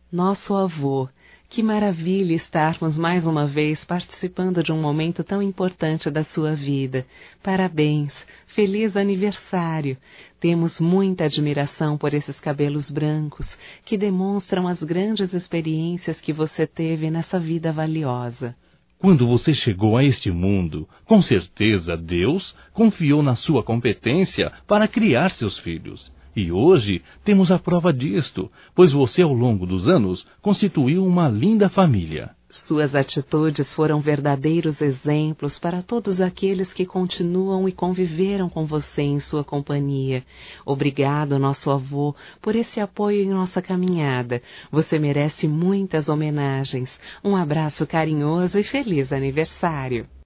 Nosso avô, que maravilha estarmos mais uma vez participando de um momento tão importante da sua vida. Parabéns, feliz aniversário. Temos muita admiração por esses cabelos brancos que demonstram as grandes experiências que você teve nessa vida valiosa. Quando você chegou a este mundo, com certeza Deus confiou na sua competência para criar seus filhos. E hoje temos a prova disto, pois você ao longo dos anos constituiu uma linda família. Suas atitudes foram verdadeiros exemplos para todos aqueles que continuam e conviveram com você em sua companhia. Obrigado, nosso avô, por esse apoio em nossa caminhada. Você merece muitas homenagens. Um abraço carinhoso e feliz aniversário.